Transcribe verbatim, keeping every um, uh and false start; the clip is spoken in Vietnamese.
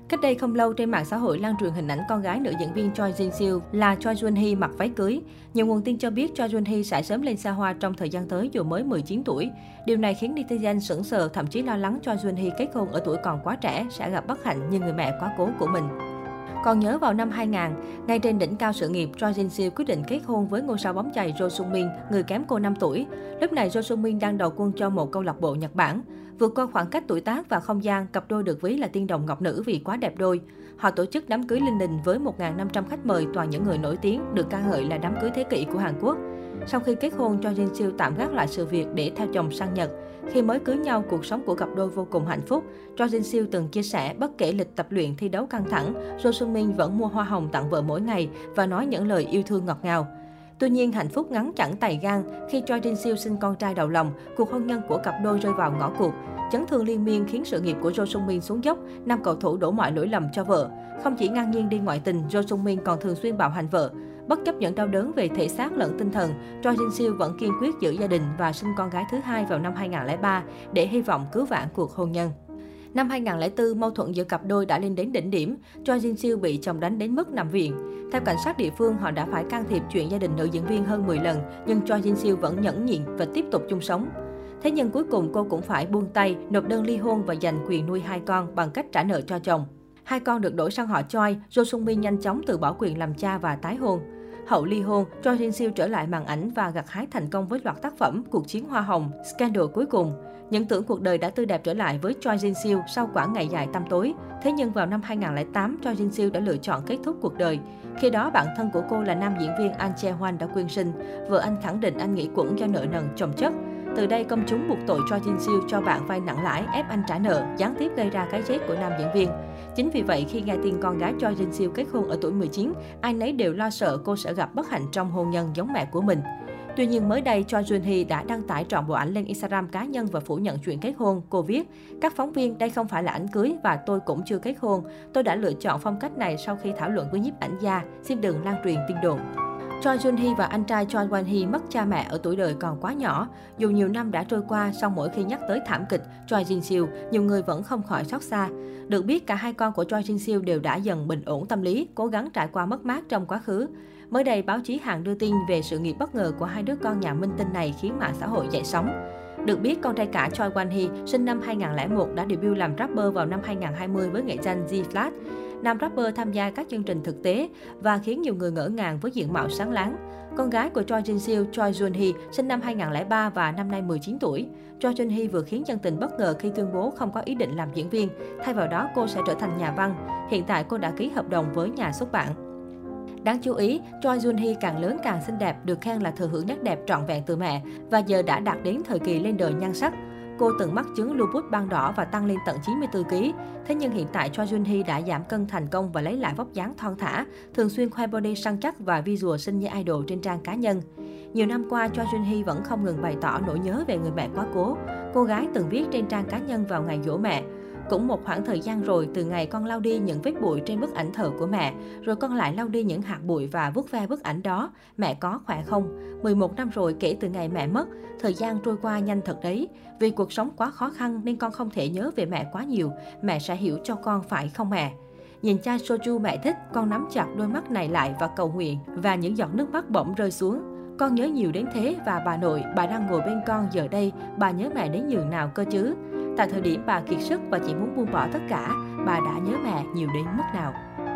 Cách đây không lâu, trên mạng xã hội lan truyền hình ảnh con gái nữ diễn viên Choi Jin Soo là Choi Jun Hee mặc váy cưới. Nhiều nguồn tin cho biết Choi Jun Hee sẽ sớm lên xa hoa trong thời gian tới dù mới mười chín tuổi. Điều này khiến netizen sững sờ, thậm chí lo lắng Choi Jun Hee kết hôn ở tuổi còn quá trẻ sẽ gặp bất hạnh như người mẹ quá cố của mình. Còn nhớ vào năm hai nghìn, ngay trên đỉnh cao sự nghiệp, Choi Jin Soo quyết định kết hôn với ngôi sao bóng chày Jo Sung Min, người kém cô năm tuổi. Lúc này Jo Sung Min đang đầu quân cho một câu lạc bộ Nhật Bản. Vượt qua khoảng cách tuổi tác và không gian, cặp đôi được ví là tiên đồng ngọc nữ vì quá đẹp đôi. Họ tổ chức đám cưới linh đình với một nghìn năm trăm khách mời, toàn những người nổi tiếng, được ca ngợi là đám cưới thế kỷ của Hàn Quốc. Sau khi kết hôn, Choi Jin Soo tạm gác lại sự việc để theo chồng sang Nhật. Khi mới cưới nhau, cuộc sống của cặp đôi vô cùng hạnh phúc. Choi Jin Soo từng chia sẻ, bất kể lịch tập luyện thi đấu căng thẳng, Jo Sung Min vẫn mua hoa hồng tặng vợ mỗi ngày và nói những lời yêu thương ngọt ngào. Tuy nhiên, hạnh phúc ngắn chẳng tày gan. Khi Choi Jin Soo sinh con trai đầu lòng, cuộc hôn nhân của cặp đôi rơi vào ngõ cụt. Chấn thương liên miên khiến sự nghiệp của Jo Sung Min xuống dốc, nam cầu thủ đổ mọi lỗi lầm cho vợ. Không chỉ ngang nhiên đi ngoại tình, Jo Sung Min còn thường xuyên bạo hành vợ. Bất chấp những đau đớn về thể xác lẫn tinh thần, Choi Jin Soo vẫn kiên quyết giữ gia đình và sinh con gái thứ hai vào năm hai nghìn không trăm lẻ ba để hy vọng cứu vãn cuộc hôn nhân. Năm hai nghìn không trăm lẻ tư, mâu thuẫn giữa cặp đôi đã lên đến đỉnh điểm. Choi Jin Soo bị chồng đánh đến mức nằm viện. Theo cảnh sát địa phương, họ đã phải can thiệp chuyện gia đình nữ diễn viên hơn mười lần, nhưng Choi Jin Soo vẫn nhẫn nhịn và tiếp tục chung sống. Thế nhưng cuối cùng cô cũng phải buông tay, nộp đơn ly hôn và giành quyền nuôi hai con bằng cách trả nợ cho chồng. Hai con được đổi sang họ Choi, Jo Sung Min nhanh chóng từ bỏ quyền làm cha và tái hôn. Hậu ly hôn, Choi Jin Soo trở lại màn ảnh và gặt hái thành công với loạt tác phẩm Cuộc chiến hoa hồng, Scandal cuối cùng. Những tưởng cuộc đời đã tươi đẹp trở lại với Choi Jin Soo sau quãng ngày dài tăm tối. Thế nhưng vào năm hai nghìn không trăm lẻ tám, Choi Jin Soo đã lựa chọn kết thúc cuộc đời. Khi đó, bạn thân của cô là nam diễn viên An Chae Hwan đã quyên sinh. Vợ anh khẳng định anh nghĩ quẩn do nợ nần chồng chất. Từ đây, công chúng buộc tội Choi Jin Soo cho bạn vay nặng lãi, ép anh trả nợ, gián tiếp gây ra cái chết của nam diễn viên. Chính vì vậy, khi nghe tin con gái Choi Jin Soo kết hôn ở tuổi mười chín, ai nấy đều lo sợ cô sẽ gặp bất hạnh trong hôn nhân giống mẹ của mình. Tuy nhiên mới đây, Choi Jun Hee đã đăng tải trọn bộ ảnh lên Instagram cá nhân và phủ nhận chuyện kết hôn. Cô viết, các phóng viên, đây không phải là ảnh cưới và tôi cũng chưa kết hôn. Tôi đã lựa chọn phong cách này sau khi thảo luận với nhiếp ảnh gia. Xin đừng lan truyền tin đồn. Choi Jun Hee và anh trai Choi Wan Hee mất cha mẹ ở tuổi đời còn quá nhỏ. Dù nhiều năm đã trôi qua, song mỗi khi nhắc tới thảm kịch Choi Jin Soo, nhiều người vẫn không khỏi xót xa. Được biết, cả hai con của Choi Jin Soo đều đã dần bình ổn tâm lý, cố gắng trải qua mất mát trong quá khứ. Mới đây, báo chí Hàn đưa tin về sự nghiệp bất ngờ của hai đứa con nhà minh tinh này khiến mạng xã hội dậy sóng. Được biết, con trai cả Choi Wan Hee sinh năm hai nghìn không trăm lẻ một đã debut làm rapper vào năm hai nghìn không trăm hai mươi với nghệ danh G-Flat. Nam rapper tham gia các chương trình thực tế và khiến nhiều người ngỡ ngàng với diện mạo sáng láng. Con gái của Choi Jin Soo, Choi Jun Hee, sinh năm hai nghìn không trăm lẻ ba và năm nay mười chín tuổi. Choi Jun Hee vừa khiến dân tình bất ngờ khi tuyên bố không có ý định làm diễn viên. Thay vào đó, cô sẽ trở thành nhà văn. Hiện tại, cô đã ký hợp đồng với nhà xuất bản. Đáng chú ý, Choi Jun Hee càng lớn càng xinh đẹp, được khen là thừa hưởng nét đẹp trọn vẹn từ mẹ và giờ đã đạt đến thời kỳ lên đời nhan sắc. Cô từng mắc chứng lupus ban đỏ và tăng lên tận chín mươi tư ki lô gam. Thế nhưng hiện tại Choi Jun Hee đã giảm cân thành công và lấy lại vóc dáng thon thả, thường xuyên khoe body săn chắc và visual xinh như idol trên trang cá nhân. Nhiều năm qua, Choi Jun Hee vẫn không ngừng bày tỏ nỗi nhớ về người mẹ quá cố. Cô gái từng viết trên trang cá nhân vào ngày giỗ mẹ. Cũng một khoảng thời gian rồi, từ ngày con lau đi những vết bụi trên bức ảnh thờ của mẹ, rồi con lại lau đi những hạt bụi và vuốt ve bức ảnh đó. Mẹ có khỏe không? mười một năm rồi kể từ ngày mẹ mất, thời gian trôi qua nhanh thật đấy. Vì cuộc sống quá khó khăn nên con không thể nhớ về mẹ quá nhiều. Mẹ sẽ hiểu cho con phải không mẹ? Nhìn chai soju mẹ thích, con nắm chặt đôi mắt này lại và cầu nguyện, và những giọt nước mắt bỗng rơi xuống. Con nhớ nhiều đến thế và bà nội, bà đang ngồi bên con giờ đây, bà nhớ mẹ đến nhường nào cơ chứ? Tại thời điểm bà kiệt sức và chỉ muốn buông bỏ tất cả, bà đã nhớ mẹ nhiều đến mức nào?